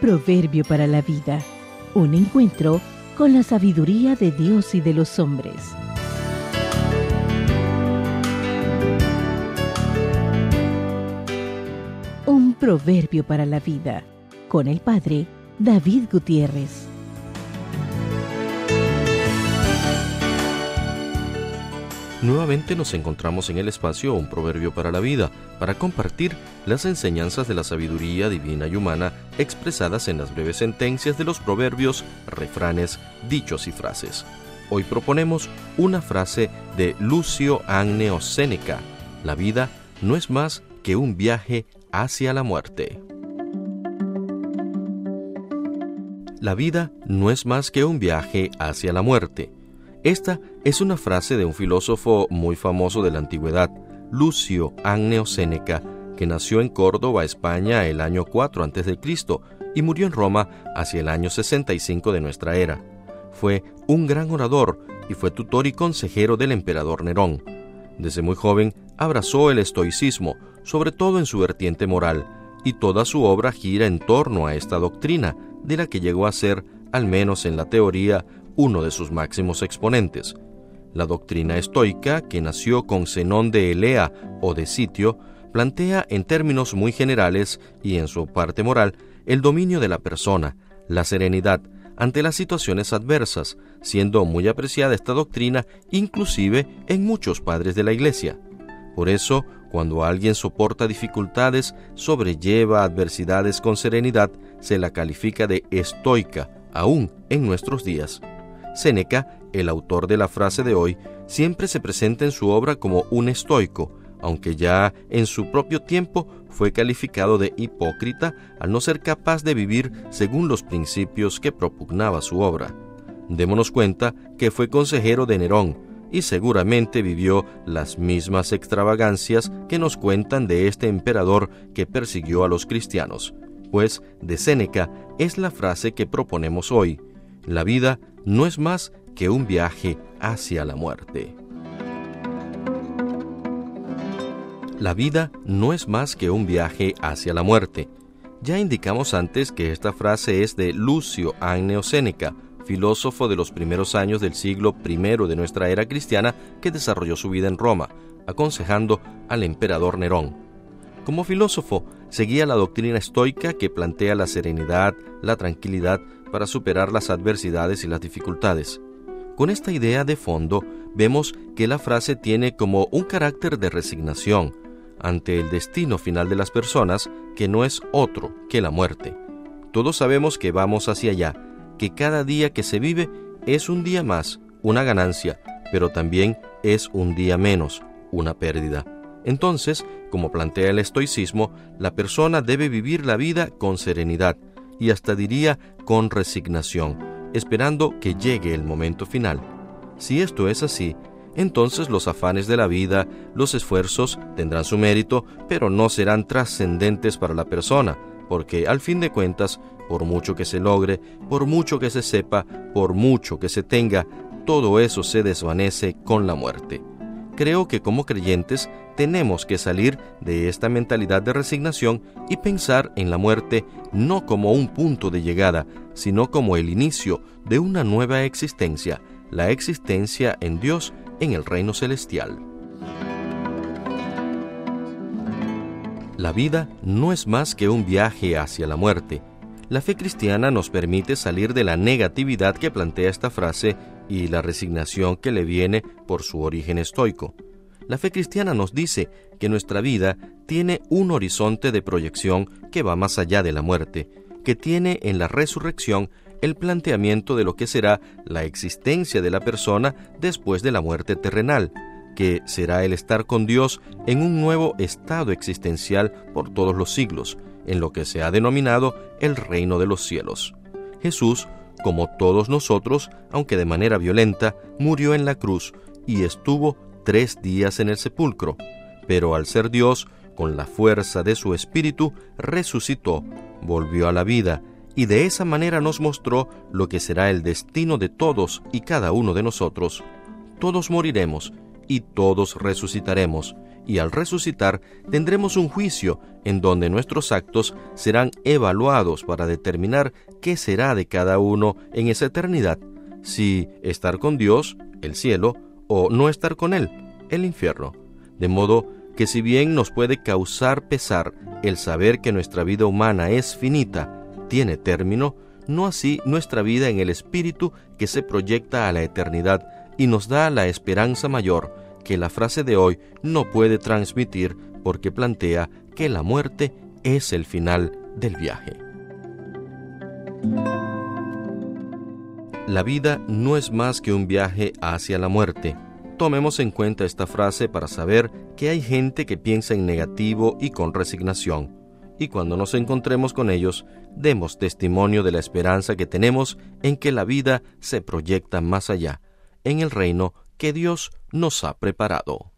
proverbio para la vida. Un encuentro con la sabiduría de Dios y de los hombres. Un proverbio para la vida, con el Padre David Gutiérrez. Nuevamente nos encontramos en el espacio Un Proverbio para la Vida, para compartir las enseñanzas de la sabiduría divina y humana expresadas en las breves sentencias de los proverbios, refranes, dichos y frases. Hoy proponemos una frase de Lucio Anneo Séneca: la vida no es más que un viaje hacia la muerte. La vida no es más que un viaje hacia la muerte. Esta es una frase de un filósofo muy famoso de la antigüedad, Lucio Anneo Séneca, que nació en Córdoba, España, el año 4 a.C. y murió en Roma hacia el año 65 de nuestra era. Fue un gran orador y fue tutor y consejero del emperador Nerón. Desde muy joven abrazó el estoicismo, sobre todo en su vertiente moral, y toda su obra gira en torno a esta doctrina, de la que llegó a ser, al menos en la teoría, uno de sus máximos exponentes. La doctrina estoica, que nació con Zenón de Elea o de Sitio, plantea en términos muy generales y en su parte moral el dominio de la persona, la serenidad ante las situaciones adversas, siendo muy apreciada esta doctrina inclusive en muchos padres de la Iglesia. Por eso, cuando alguien soporta dificultades, sobrelleva adversidades con serenidad, se la califica de estoica, aún en nuestros días. Séneca, el autor de la frase de hoy, siempre se presenta en su obra como un estoico, aunque ya en su propio tiempo fue calificado de hipócrita al no ser capaz de vivir según los principios que propugnaba su obra. Démonos cuenta que fue consejero de Nerón y seguramente vivió las mismas extravagancias que nos cuentan de este emperador que persiguió a los cristianos. Pues de Séneca es la frase que proponemos hoy: la vida no es más que un viaje hacia la muerte. La vida no es más que un viaje hacia la muerte. Ya indicamos antes que esta frase es de Lucio Anneo Séneca, filósofo de los primeros años del siglo I de nuestra era cristiana, que desarrolló su vida en Roma, aconsejando al emperador Nerón. Como filósofo, seguía la doctrina estoica que plantea la serenidad, la tranquilidad para superar las adversidades y las dificultades. Con esta idea de fondo, vemos que la frase tiene como un carácter de resignación ante el destino final de las personas, que no es otro que la muerte. Todos sabemos que vamos hacia allá, que cada día que se vive es un día más, una ganancia, pero también es un día menos, una pérdida. Entonces, como plantea el estoicismo, la persona debe vivir la vida con serenidad, y hasta diría con resignación, esperando que llegue el momento final. Si esto es así, entonces los afanes de la vida, los esfuerzos tendrán su mérito, pero no serán trascendentes para la persona, porque al fin de cuentas, por mucho que se logre, por mucho que se sepa, por mucho que se tenga, todo eso se desvanece con la muerte. Creo que como creyentes tenemos que salir de esta mentalidad de resignación y pensar en la muerte no como un punto de llegada, sino como el inicio de una nueva existencia, la existencia en Dios en el reino celestial. La vida no es más que un viaje hacia la muerte. La fe cristiana nos permite salir de la negatividad que plantea esta frase y la resignación que le viene por su origen estoico. La fe cristiana nos dice que nuestra vida tiene un horizonte de proyección que va más allá de la muerte, que tiene en la resurrección el planteamiento de lo que será la existencia de la persona después de la muerte terrenal, que será el estar con Dios en un nuevo estado existencial por todos los siglos, en lo que se ha denominado el reino de los cielos. Jesús, como todos nosotros, aunque de manera violenta, murió en la cruz y estuvo 3 días en el sepulcro, pero al ser Dios, con la fuerza de su Espíritu, resucitó, volvió a la vida, y de esa manera nos mostró lo que será el destino de todos y cada uno de nosotros. Todos moriremos, y todos resucitaremos, y al resucitar tendremos un juicio en donde nuestros actos serán evaluados para determinar qué será de cada uno en esa eternidad, si estar con Dios, el cielo, o no estar con Él, el infierno. De modo que si bien nos puede causar pesar el saber que nuestra vida humana es finita, tiene término, no así nuestra vida en el Espíritu que se proyecta a la eternidad y nos da la esperanza mayor que la frase de hoy no puede transmitir porque plantea que la muerte es el final del viaje. La vida no es más que un viaje hacia la muerte. Tomemos en cuenta esta frase para saber que hay gente que piensa en negativo y con resignación, y cuando nos encontremos con ellos, demos testimonio de la esperanza que tenemos en que la vida se proyecta más allá, en el reino que Dios nos ha preparado.